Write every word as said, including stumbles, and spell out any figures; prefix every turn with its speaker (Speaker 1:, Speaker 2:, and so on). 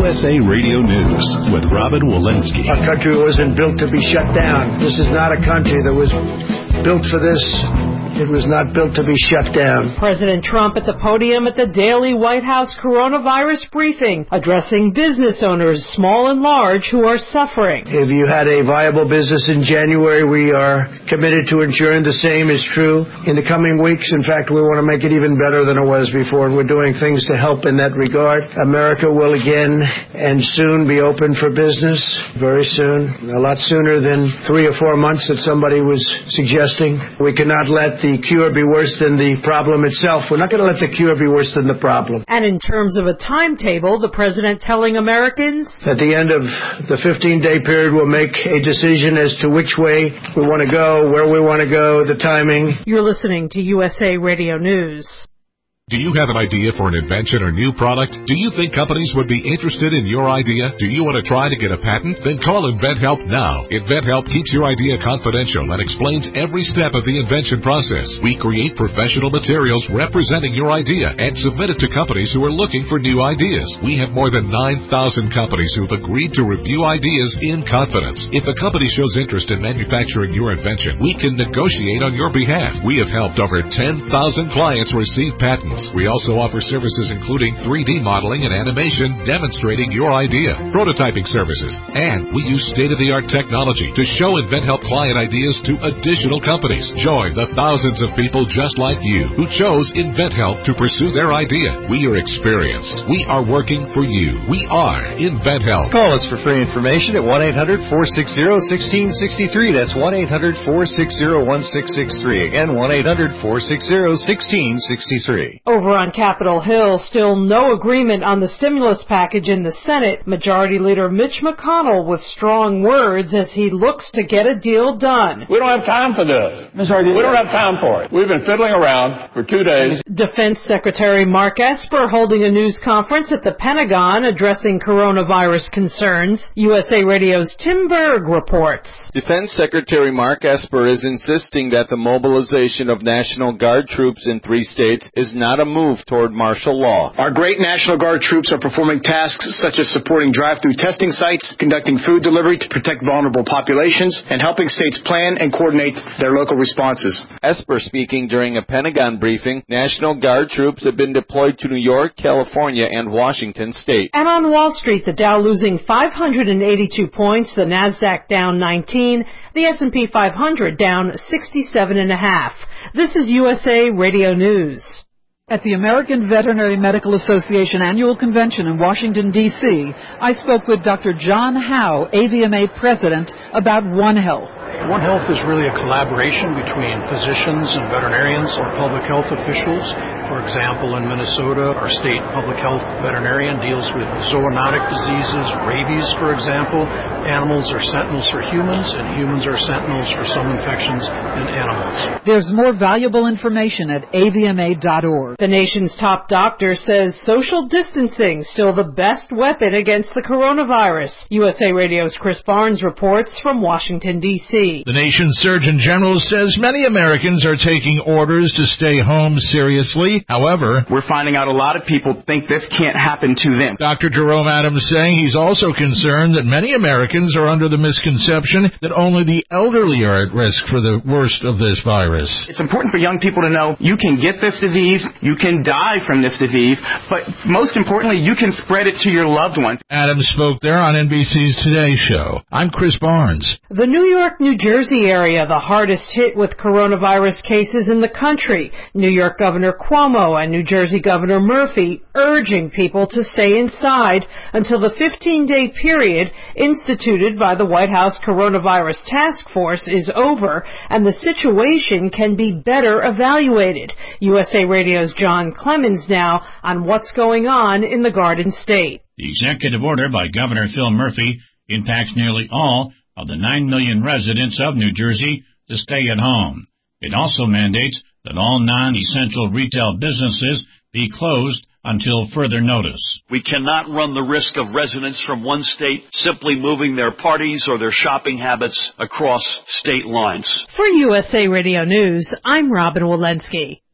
Speaker 1: S A Radio News with Robin Walensky.
Speaker 2: Our country wasn't built to be shut down. This is not a country that was built for this. It was not built to be shut down.
Speaker 3: President Trump at the podium at the daily White House coronavirus briefing, addressing business owners, small and large, who are suffering.
Speaker 2: If you had a viable business in January, we are committed to ensuring the same is true in the coming weeks. In fact, we want to make it even better than it was before, and we're doing things to help in that regard. America will again and soon be open for business, very soon, a lot sooner than three or four months that somebody was suggesting. We cannot let the cure be worse than the problem itself. We're not going to let the cure be worse than the problem.
Speaker 3: And in terms of a timetable, the president telling Americans,
Speaker 2: at the end of the fifteen-day period, we'll make a decision as to which way we want to go, where we want to go, the timing.
Speaker 3: You're listening to U S A Radio News.
Speaker 4: Do you have an idea for an invention or new product? Do you think companies would be interested in your idea? Do you want to try to get a patent? Then call InventHelp now. InventHelp keeps your idea confidential and explains every step of the invention process. We create professional materials representing your idea and submit it to companies who are looking for new ideas. We have more than nine thousand companies who have agreed to review ideas in confidence. If a company shows interest in manufacturing your invention, we can negotiate on your behalf. We have helped over ten thousand clients receive patents. We also offer services including three D modeling and animation demonstrating your idea, prototyping services, and we use state-of-the-art technology to show InventHelp client ideas to additional companies. Join the thousands of people just like you who chose InventHelp to pursue their idea. We are experienced. We are working for you. We are InventHelp.
Speaker 5: Call us for free information at one eight hundred four six zero one six six three. That's one eight hundred four six zero one six six three. Again, one eight hundred four six zero one six six three.
Speaker 3: Over on Capitol Hill, still no agreement on the stimulus package in the Senate. Majority Leader Mitch McConnell with strong words as he looks to get a deal done.
Speaker 6: We don't have time for this. We don't have time for it. We've been fiddling around for two days.
Speaker 3: Defense Secretary Mark Esper holding a news conference at the Pentagon addressing coronavirus concerns. U S A Radio's Tim Berg reports.
Speaker 7: Defense Secretary Mark Esper is insisting that the mobilization of National Guard troops in three states is not a move toward martial law.
Speaker 8: Our great National Guard troops are performing tasks such as supporting drive-through testing sites, conducting food delivery to protect vulnerable populations, and helping states plan and coordinate their local responses.
Speaker 7: Esper speaking during a Pentagon briefing. National Guard troops have been deployed to New York, California, and Washington state.
Speaker 3: And on Wall Street, the Dow losing five hundred eighty-two points, the Nasdaq down nineteen, the S and P five hundred down sixty-seven and a half. This is U S A Radio News.
Speaker 9: At the American Veterinary Medical Association Annual Convention in Washington, D C, I spoke with Doctor John Howe, A V M A President, about One Health.
Speaker 10: One Health is really a collaboration between physicians and veterinarians or public health officials. For example, in Minnesota, our state public health veterinarian deals with zoonotic diseases, rabies, for example. Animals are sentinels for humans, and humans are sentinels for some infections in animals.
Speaker 9: There's more valuable information at A V M A dot org.
Speaker 3: The nation's top doctor says social distancing still the best weapon against the coronavirus. U S A Radio's Chris Barnes reports from Washington, D C.
Speaker 11: The nation's Surgeon General says many Americans are taking orders to stay home seriously. However,
Speaker 12: we're finding out a lot of people think this can't happen to them.
Speaker 11: Doctor Jerome Adams saying he's also concerned that many Americans are under the misconception that only the elderly are at risk for the worst of this virus.
Speaker 12: It's important for young people to know you can get this disease, you can die from this disease, but most importantly, you can spread it to your loved ones.
Speaker 11: Adams spoke there on N B C's Today Show. I'm Chris Barnes.
Speaker 3: The New York, New Jersey area, the hardest hit with coronavirus cases in the country. New York Governor Cuomo and New Jersey Governor Murphy urging people to stay inside until the fifteen-day period instituted by the White House Coronavirus Task Force is over and the situation can be better evaluated. U S A Radio's John Clemens now on what's going on in the Garden State.
Speaker 13: The executive order by Governor Phil Murphy impacts nearly all of the nine million residents of New Jersey to stay at home. It also mandates that all non-essential retail businesses be closed until further notice.
Speaker 14: We cannot run the risk of residents from one state simply moving their parties or their shopping habits across state lines.
Speaker 3: For U S A Radio News, I'm Robin Walensky.